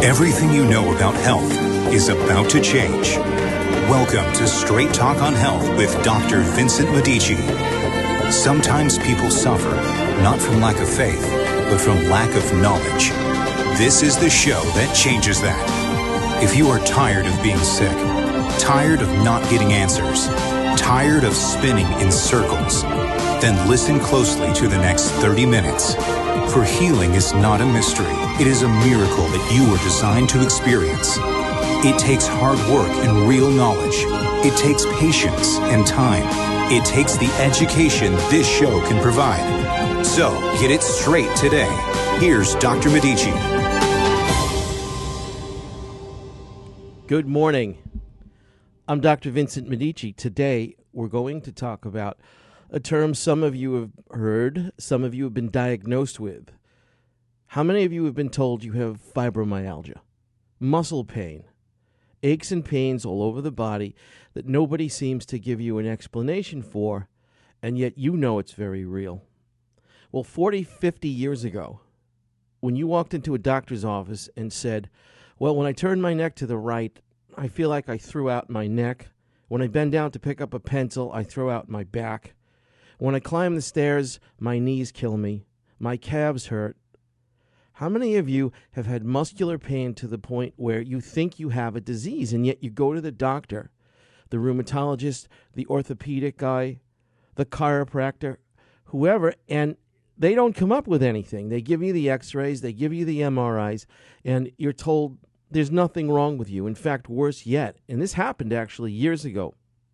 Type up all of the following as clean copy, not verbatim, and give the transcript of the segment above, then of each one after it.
Everything you know about health is about to change. Welcome to Straight Talk on Health with Dr. Vincent Medici. Sometimes people suffer, not from lack of faith, but from lack of knowledge. This is the show that changes that. If you are tired of being sick, tired of not getting answers, tired of spinning in circles, then listen closely to the next 30 minutes. For healing is not a mystery. It is a miracle that you were designed to experience. It takes hard work and real knowledge. It takes patience and time. It takes the education this show can provide. So, get it straight today. Here's Dr. Medici. Good morning. I'm Dr. Vincent Medici. Today, we're going to talk about a term some of you have heard, some of you have been diagnosed with. How many of you have been told you have fibromyalgia, muscle pain, aches and pains all over the body that nobody seems to give you an explanation for, and yet you know it's very real? Well, 40, 50 years ago, when you walked into a doctor's office and said, well, when I turn my neck to the right, I feel like I threw out my neck. When I bend down to pick up a pencil, I throw out my back. When I climb the stairs, my knees kill me. My calves hurt. How many of you have had muscular pain to the point where you think you have a disease, and yet you go to the doctor, the rheumatologist, the orthopedic guy, the chiropractor, whoever, and they don't come up with anything. They give you the x-rays, they give you the MRIs, and you're told there's nothing wrong with you. In fact, worse yet, and this happened actually years ago,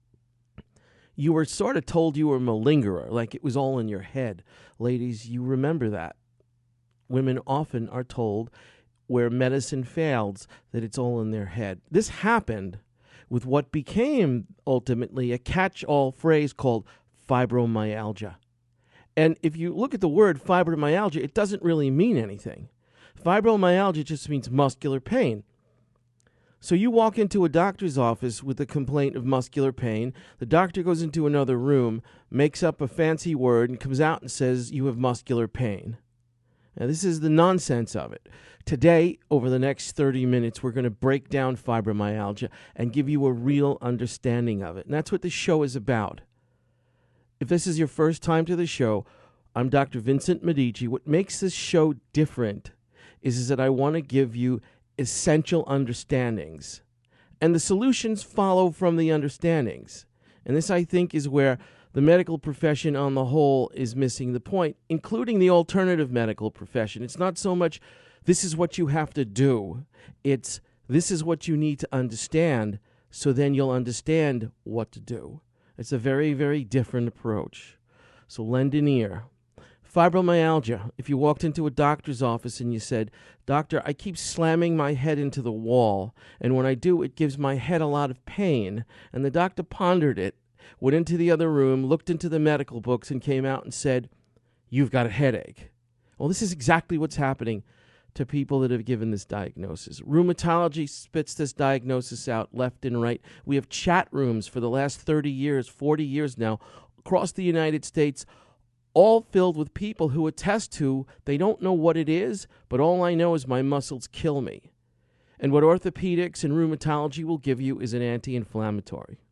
you were sort of told you were a malingerer, like it was all in your head. Ladies, you remember that. Women often are told where medicine fails that it's all in their head. This happened with what became ultimately a catch-all phrase called fibromyalgia. And if you look at the word fibromyalgia, it doesn't really mean anything. Fibromyalgia just means muscular pain. So you walk into a doctor's office with a complaint of muscular pain. The doctor goes into another room, makes up a fancy word, and comes out and says you have muscular pain. Now, this is the nonsense of it. Today, over the next 30 minutes, we're going to break down fibromyalgia and give you a real understanding of it. And that's what this show is about. If this is your first time to the show, I'm Dr. Vincent Medici. What makes this show different is that I want to give you essential understandings, and the solutions follow from the understandings. And this, I think, is where the medical profession on the whole is missing the point, including the alternative medical profession. It's not so much this is what you have to do, it's this is what you need to understand, so then you'll understand what to do. It's a very, very different approach. So lend an ear. Fibromyalgia. If you walked into a doctor's office and you said, Doctor, I keep slamming my head into the wall, and when I do, it gives my head a lot of pain, and the doctor pondered it, went into the other room, looked into the medical books, and came out and said, you've got a headache. Well, this is exactly what's happening to people that have given this diagnosis. Rheumatology spits this diagnosis out left and right. We have chat rooms for the last 30 years, 40 years now, across the United States, all filled with people who attest to they don't know what it is, but all I know is my muscles kill me. And what orthopedics and rheumatology will give you is an anti-inflammatory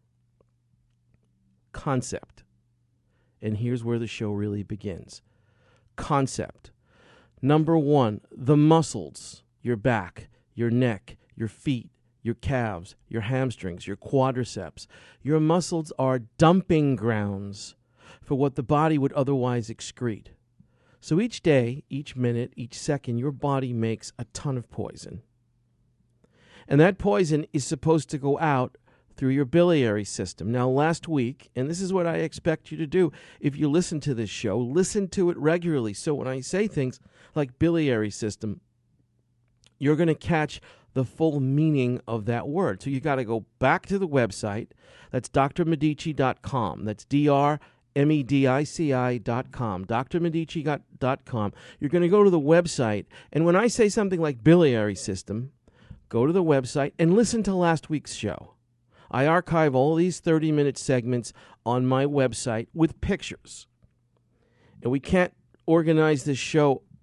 concept. And here's where the show really begins. Concept. Number one, the muscles, your back, your neck, your feet, your calves, your hamstrings, your quadriceps. Your muscles are dumping grounds for what the body would otherwise excrete. So each day, each minute, each second, your body makes a ton of poison. And that poison is supposed to go out through your biliary system. Now, last week, and this is what I expect you to do if you listen to this show, listen to it regularly. So when I say things like biliary system, you're going to catch the full meaning of that word. So you got to go back to the website. That's drmedici.com. That's DrMedici.com, drmedici.com. You're going to go to the website, and when I say something like biliary system, go to the website and listen to last week's show. I archive all these 30-minute segments on my website with pictures. And we can't organize this show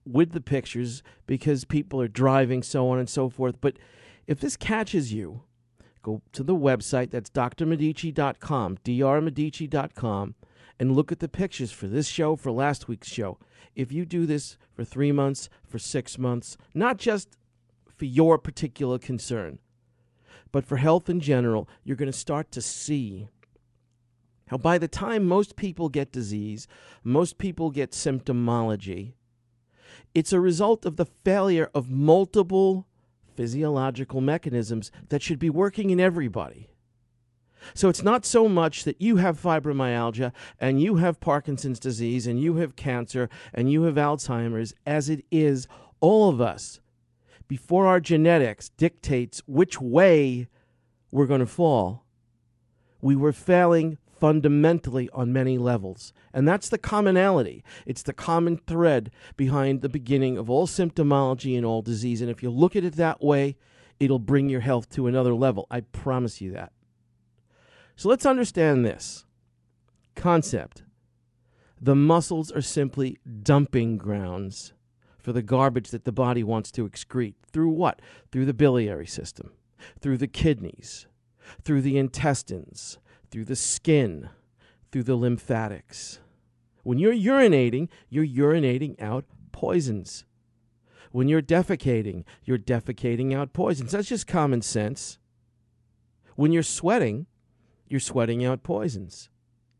with the pictures because people are driving, so on and so forth. But if this catches you, go to the website. That's drmedici.com, drmedici.com, and look at the pictures for this show, for last week's show. If you do this for 3 months, for 6 months, not just for your particular concern, but for health in general, you're going to start to see how by the time most people get disease, most people get symptomology, it's a result of the failure of multiple physiological mechanisms that should be working in everybody. So it's not so much that you have fibromyalgia and you have Parkinson's disease and you have cancer and you have Alzheimer's, as it is all of us, before our genetics dictates which way we're going to fall, we were failing fundamentally on many levels. And that's the commonality. It's the common thread behind the beginning of all symptomology and all disease. And if you look at it that way, it'll bring your health to another level. I promise you that. So let's understand this concept. The muscles are simply dumping grounds for the garbage that the body wants to excrete. Through what? Through the biliary system, through the kidneys, through the intestines, through the skin, through the lymphatics. When you're urinating out poisons. When you're defecating out poisons. That's just common sense. When you're sweating out poisons.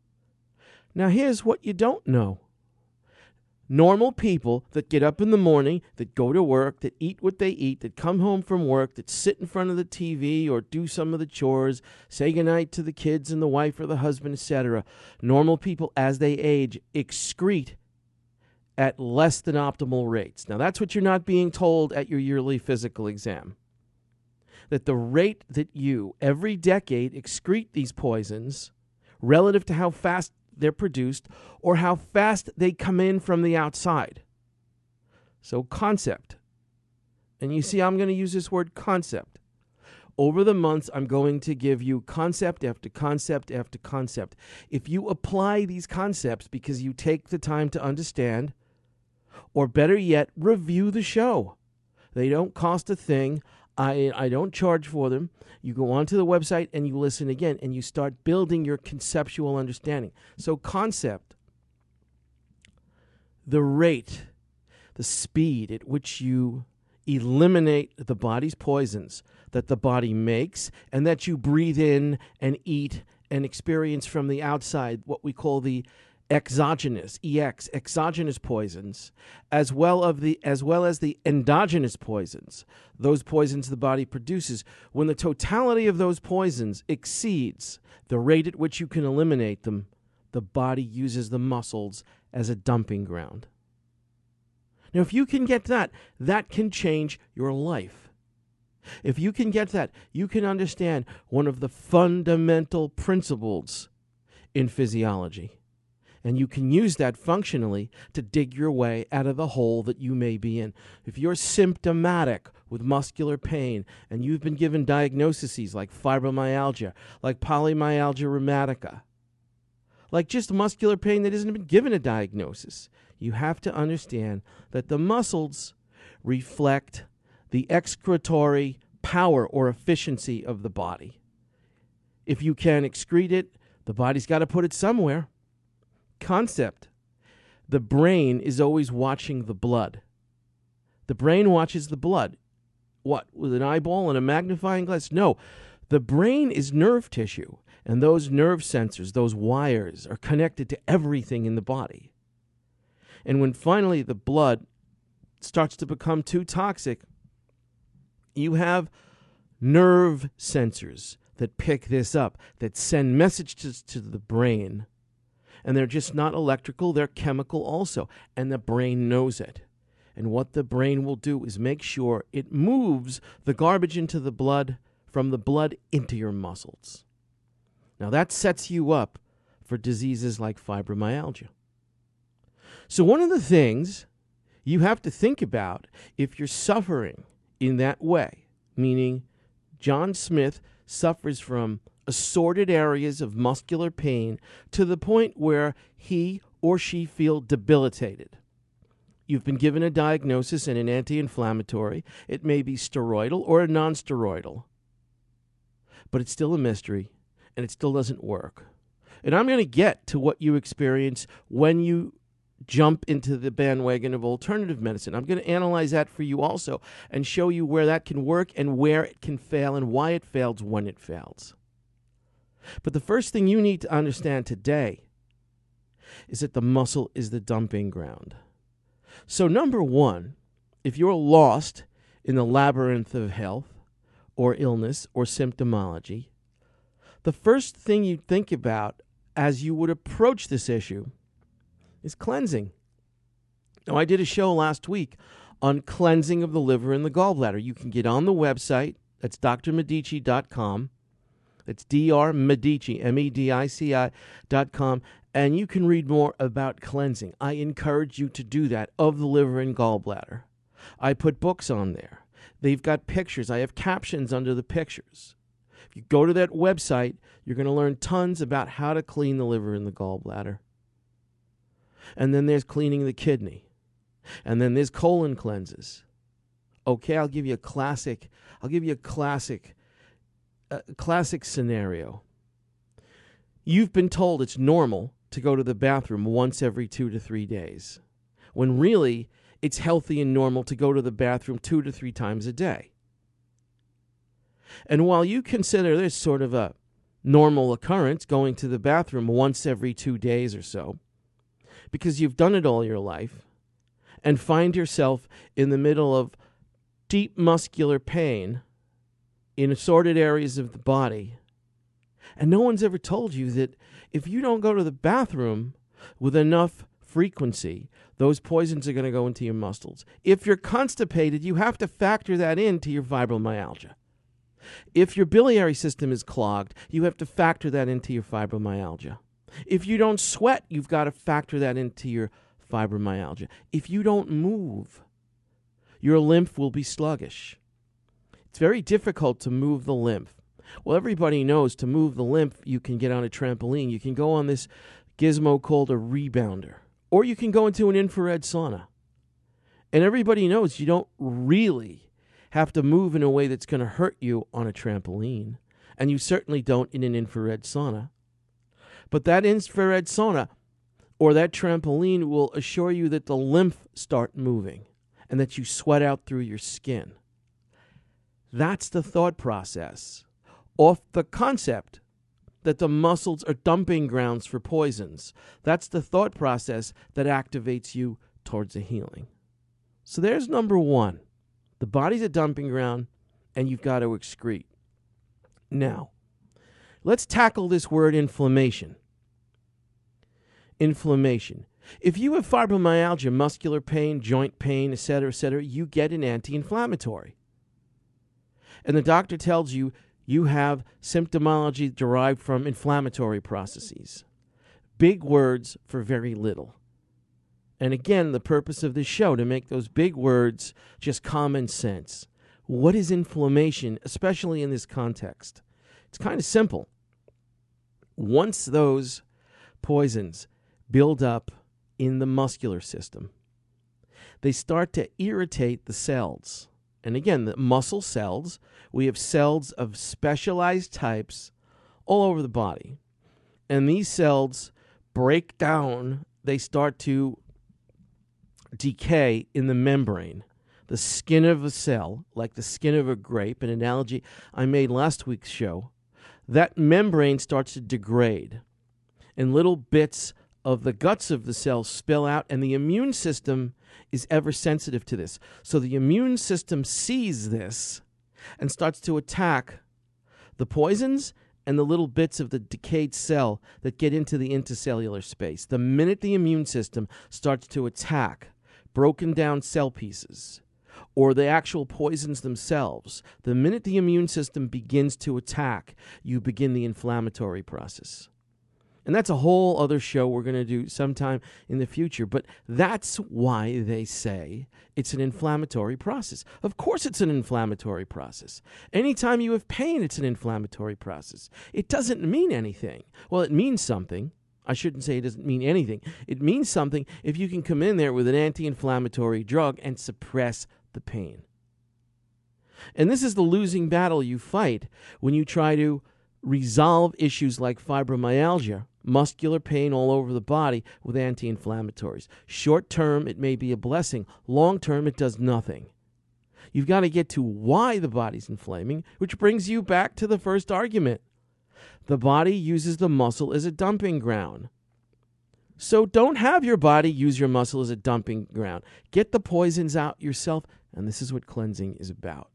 Now here's what you don't know. Normal people that get up in the morning, that go to work, that eat what they eat, that come home from work, that sit in front of the TV or do some of the chores, say goodnight to the kids and the wife or the husband, etc. Normal people, as they age, excrete at less than optimal rates. Now, that's what you're not being told at your yearly physical exam. That the rate that you, every decade, excrete these poisons relative to how fast they're produced or how fast they come in from the outside. So concept. And you see, I'm going to use this word concept. Over the months, I'm going to give you concept after concept after concept. If you apply these concepts because you take the time to understand, or better yet, review the show. They don't cost a thing. I don't charge for them. You go onto the website and you listen again and you start building your conceptual understanding. So concept, the rate, the speed at which you eliminate the body's poisons that the body makes and that you breathe in and eat and experience from the outside, what we call the exogenous poisons, as well as the endogenous poisons, those poisons the body produces. When the totality of those poisons exceeds the rate at which you can eliminate them, the body uses the muscles as a dumping ground. Now, if you can get that, that can change your life. If you can get that, you can understand one of the fundamental principles in physiology. And you can use that functionally to dig your way out of the hole that you may be in. If you're symptomatic with muscular pain and you've been given diagnoses like fibromyalgia, like polymyalgia rheumatica, like just muscular pain that hasn't been given a diagnosis, you have to understand that the muscles reflect the excretory power or efficiency of the body. If you can excrete it, the body's got to put it somewhere. Concept. The brain is always watching the blood. The brain watches the blood. What? With an eyeball and a magnifying glass? No. The brain is nerve tissue, and those nerve sensors, those wires, are connected to everything in the body. And when finally the blood starts to become too toxic, you have nerve sensors that pick this up, that send messages to the brain. And they're just not electrical, they're chemical also. And the brain knows it. And what the brain will do is make sure it moves the garbage into the blood, from the blood into your muscles. Now that sets you up for diseases like fibromyalgia. So one of the things you have to think about if you're suffering in that way, meaning John Smith suffers from assorted areas of muscular pain to the point where he or she feel debilitated. You've been given a diagnosis and an anti-inflammatory. It may be steroidal or a non-steroidal. But it's still a mystery, and it still doesn't work. And I'm going to get to what you experience when you jump into the bandwagon of alternative medicine. I'm going to analyze that for you also and show you where that can work and where it can fail and why it fails when it fails. But the first thing you need to understand today is that the muscle is the dumping ground. So number one, if you're lost in the labyrinth of health or illness or symptomology, the first thing you think about as you would approach this issue is cleansing. Now, I did a show last week on cleansing of the liver and the gallbladder. You can get on the website. That's drmedici.com. That's drmedici, MEDICI.com. And you can read more about cleansing. I encourage you to do that of the liver and gallbladder. I put books on there. They've got pictures. I have captions under the pictures. If you go to that website, you're going to learn tons about how to clean the liver and the gallbladder. And then there's cleaning the kidney. And then there's colon cleanses. Okay, I'll give you a classic scenario. You've been told it's normal to go to the bathroom once every 2 to 3 days, when really it's healthy and normal to go to the bathroom 2 to 3 times a day. And while you consider this sort of a normal occurrence, going to the bathroom once every 2 days or so, because you've done it all your life, and find yourself in the middle of deep muscular pain in assorted areas of the body, and no one's ever told you that if you don't go to the bathroom with enough frequency, those poisons are going to go into your muscles. If you're constipated, you have to factor that into your fibromyalgia. If your biliary system is clogged, you have to factor that into your fibromyalgia. If you don't sweat, you've got to factor that into your fibromyalgia. If you don't move, your lymph will be sluggish. It's very difficult to move the lymph. Well, everybody knows to move the lymph, you can get on a trampoline. You can go on this gizmo called a rebounder. Or you can go into an infrared sauna. And everybody knows you don't really have to move in a way that's going to hurt you on a trampoline. And you certainly don't in an infrared sauna. But that infrared sauna or that trampoline will assure you that the lymph start moving and that you sweat out through your skin. That's the thought process off the concept that the muscles are dumping grounds for poisons. That's the thought process that activates you towards a healing. So there's number one. The body's a dumping ground, and you've got to excrete. Now, let's tackle this word inflammation. Inflammation. If you have fibromyalgia, muscular pain, joint pain, etc., you get an anti-inflammatory. And the doctor tells you you have symptomology derived from inflammatory processes. Big words for very little. And again, the purpose of this show, to make those big words just common sense. What is inflammation, especially in this context? It's kind of simple. Once those poisons build up in the muscular system, they start to irritate the cells. And again, the muscle cells, we have cells of specialized types all over the body. And these cells break down, they start to decay in the membrane. The skin of a cell, like the skin of a grape, an analogy I made last week's show, that membrane starts to degrade. And little bits of the guts of the cell spill out, and the immune system is ever sensitive to this. So the immune system sees this and starts to attack the poisons and the little bits of the decayed cell that get into the intercellular space. The minute the immune system starts to attack broken down cell pieces or the actual poisons themselves, the minute the immune system begins to attack, you begin the inflammatory process. And that's a whole other show we're going to do sometime in the future. But that's why they say it's an inflammatory process. Of course it's an inflammatory process. Anytime you have pain, it's an inflammatory process. It doesn't mean anything. Well, it means something. I shouldn't say it doesn't mean anything. It means something if you can come in there with an anti-inflammatory drug and suppress the pain. And this is the losing battle you fight when you try to resolve issues like fibromyalgia, muscular pain all over the body, with anti-inflammatories. Short term, it may be a blessing. Long term, it does nothing. You've got to get to why the body's inflaming, which brings you back to the first argument. The body uses the muscle as a dumping ground. So don't have your body use your muscle as a dumping ground. Get the poisons out yourself, and this is what cleansing is about.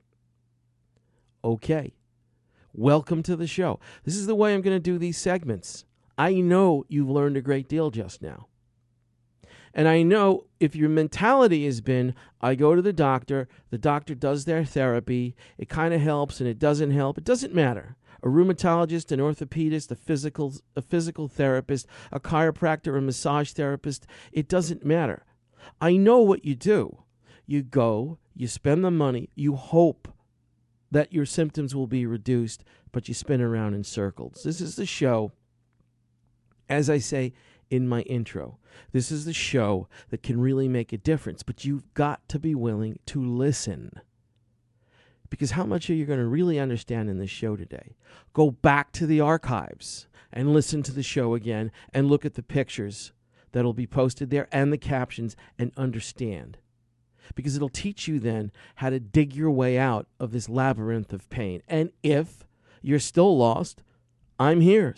Okay, welcome to the show. This is the way I'm going to do these segments. I know you've learned a great deal just now. And I know if your mentality has been, I go to the doctor does their therapy, it kind of helps and it doesn't help, it doesn't matter. A rheumatologist, an orthopedist, a physical therapist, a chiropractor, a massage therapist, it doesn't matter. I know what you do. You go, you spend the money, you hope that your symptoms will be reduced, but you spin around in circles. This is the show, as I say in my intro, this is the show that can really make a difference, but you've got to be willing to listen. Because how much are you going to really understand in this show today? Go back to the archives and listen to the show again and look at the pictures that'll be posted there and the captions and understand. Because it'll teach you then how to dig your way out of this labyrinth of pain. And if you're still lost, I'm here,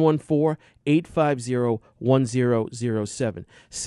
714-850-1007.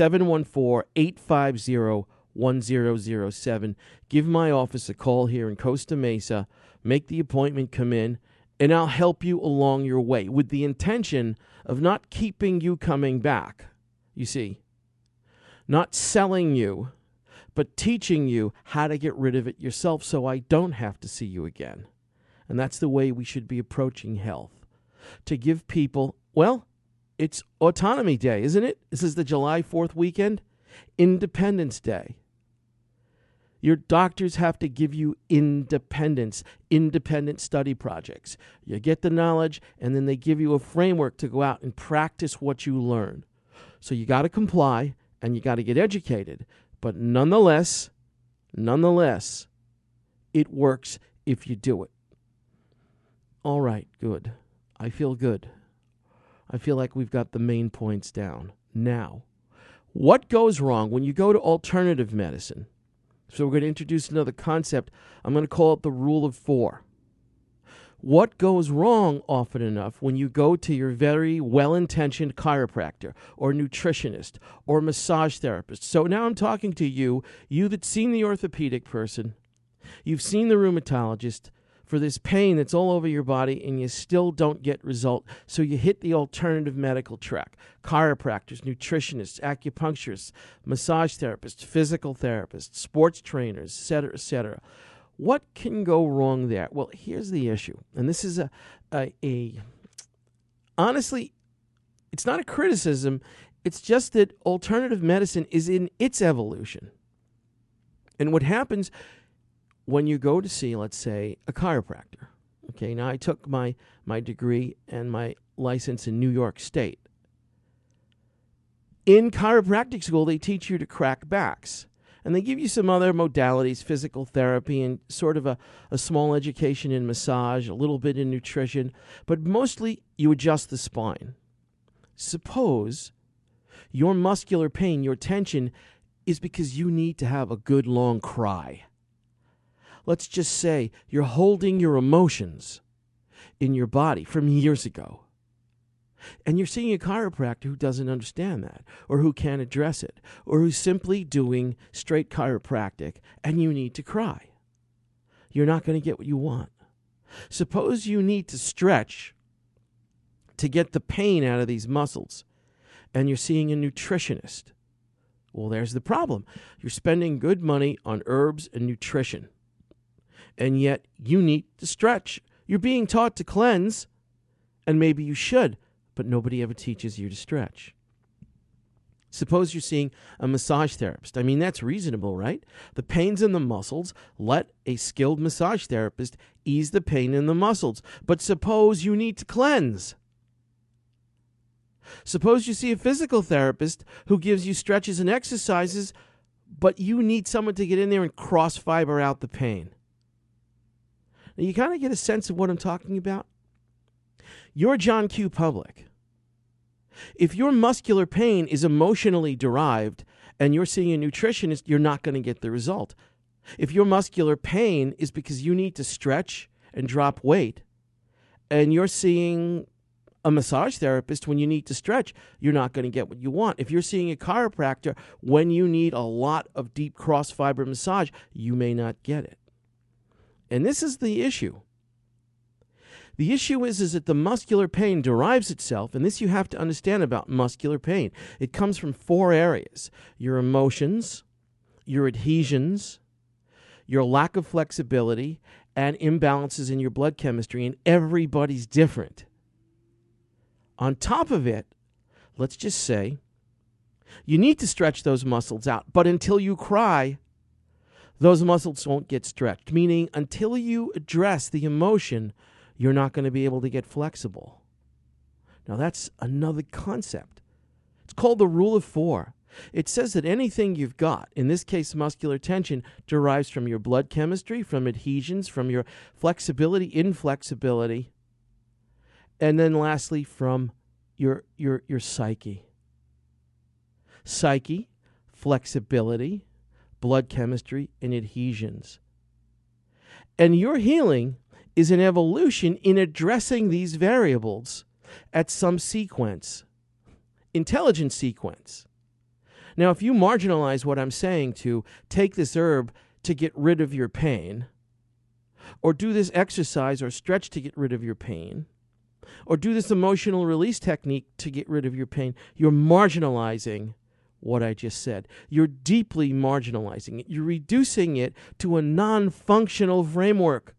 714-850-1007. Give my office a call here in Costa Mesa. Make the appointment, come in, and I'll help you along your way with the intention of not keeping you coming back, you see. Not selling you, but teaching you how to get rid of it yourself so I don't have to see you again. And that's the way we should be approaching health. To give people, well, it's Autonomy Day, isn't it? This is the July 4th weekend. Independence Day. Your doctors have to give you independence, independent study projects. You get the knowledge, and then they give you a framework to go out and practice what you learn. So you got to comply, and you got to get educated. But nonetheless, it works if you do it. All right, good. I feel good. I feel like we've got the main points down. Now, what goes wrong when you go to alternative medicine? So we're going to introduce another concept. I'm going to call it the rule of 4. What goes wrong often enough when you go to your very well-intentioned chiropractor or nutritionist or massage therapist? So now I'm talking to you that's seen the orthopedic person, you've seen the rheumatologist, for this pain that's all over your body and you still don't get result. So you hit the alternative medical track. Chiropractors, nutritionists, acupuncturists, massage therapists, physical therapists, sports trainers, etc., etc. What can go wrong there? Well, here's the issue. And this is honestly, it's not a criticism. It's just that alternative medicine is in its evolution. And what happens when you go to see, let's say, a chiropractor. Okay, now I took my degree and my license in New York State. In chiropractic school, they teach you to crack backs. And they give you some other modalities, physical therapy, and sort of a small education in massage, a little bit in nutrition. But mostly, you adjust the spine. Suppose your muscular pain, your tension, is because you need to have a good long cry. Let's just say you're holding your emotions in your body from years ago. And you're seeing a chiropractor who doesn't understand that, or who can't address it, or who's simply doing straight chiropractic, and you need to cry. You're not going to get what you want. Suppose you need to stretch to get the pain out of these muscles, and you're seeing a nutritionist. Well, there's the problem. You're spending good money on herbs and nutrition. And yet you need to stretch. You're being taught to cleanse, and maybe you should, but nobody ever teaches you to stretch. Suppose you're seeing a massage therapist. I mean, that's reasonable, right? The pain's in the muscles. Let a skilled massage therapist ease the pain in the muscles. But suppose you need to cleanse. Suppose you see a physical therapist who gives you stretches and exercises, but you need someone to get in there and cross fiber out the pain. Now, you kind of get a sense of what I'm talking about? You're John Q. Public. If your muscular pain is emotionally derived and you're seeing a nutritionist, you're not going to get the result. If your muscular pain is because you need to stretch and drop weight, and you're seeing a massage therapist when you need to stretch, you're not going to get what you want. If you're seeing a chiropractor when you need a lot of deep cross-fiber massage, you may not get it. And this is the issue. The issue is that the muscular pain derives itself, and this you have to understand about muscular pain. It comes from 4 areas: your emotions, your adhesions, your lack of flexibility, and imbalances in your blood chemistry, and everybody's different. On top of it, let's just say, you need to stretch those muscles out, but until you cry, those muscles won't get stretched, meaning until you address the emotion, you're not going to be able to get flexible. Now, that's another concept. It's called the rule of 4. It says that anything you've got, in this case muscular tension, derives from your blood chemistry, from adhesions, from your flexibility, inflexibility, and then lastly from your psyche. Psyche, flexibility, blood chemistry, and adhesions. And your healing is an evolution in addressing these variables at some sequence, intelligent sequence. Now, if you marginalize what I'm saying to take this herb to get rid of your pain, or do this exercise or stretch to get rid of your pain, or do this emotional release technique to get rid of your pain, you're marginalizing what I just said. You're deeply marginalizing it. You're reducing it to a non-functional framework.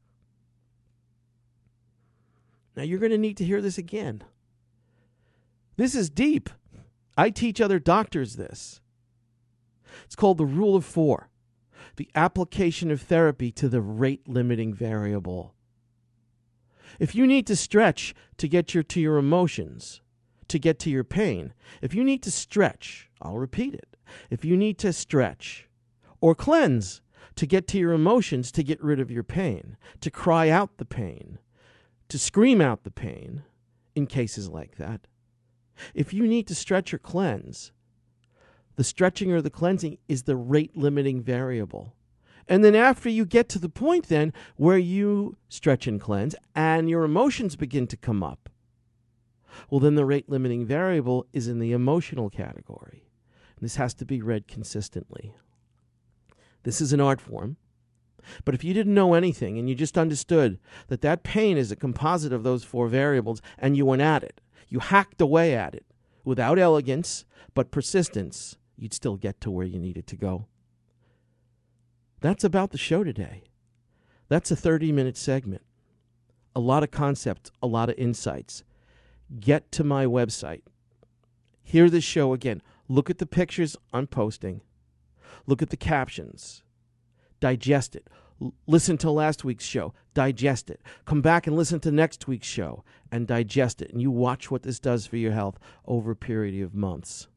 Now, you're going to need to hear this again. This is deep. I teach other doctors this. It's called the rule of 4, the application of therapy to the rate-limiting variable. If you need to stretch to get to your emotions, to get to your pain, if you need to stretch, I'll repeat it, if you need to stretch or cleanse to get to your emotions, to get rid of your pain, to cry out the pain, to scream out the pain in cases like that, if you need to stretch or cleanse, the stretching or the cleansing is the rate-limiting variable. And then after you get to the point then where you stretch and cleanse and your emotions begin to come up, well, then the rate-limiting variable is in the emotional category. And this has to be read consistently. This is an art form. But if you didn't know anything and you just understood that that pain is a composite of those 4 variables and you went at it, you hacked away at it without elegance but persistence, you'd still get to where you needed to go. That's about the show today. That's a 30-minute segment. A lot of concepts, a lot of insights. Get to my website. Hear this show again. Look at the pictures I'm posting. Look at the captions. Digest it. Listen to last week's show. Digest it. Come back and listen to next week's show and digest it. And you watch what this does for your health over a period of months.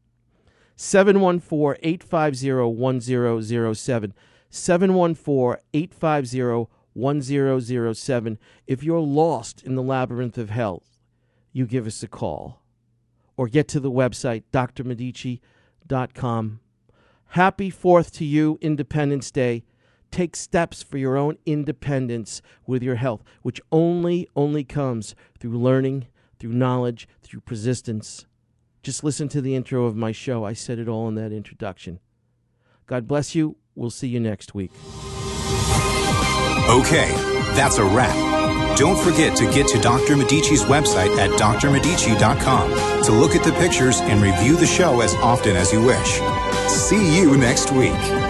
714-850-1007. 714-850-1007. If you're lost in the labyrinth of health, you give us a call. Or get to the website, drmedici.com. Happy 4th to you, Independence Day. Take steps for your own independence with your health, which only comes through learning, through knowledge, through persistence. Just listen to the intro of my show. I said it all in that introduction. God bless you. We'll see you next week. Okay, that's a wrap. Don't forget to get to Dr. Medici's website at drmedici.com to look at the pictures and review the show as often as you wish. See you next week.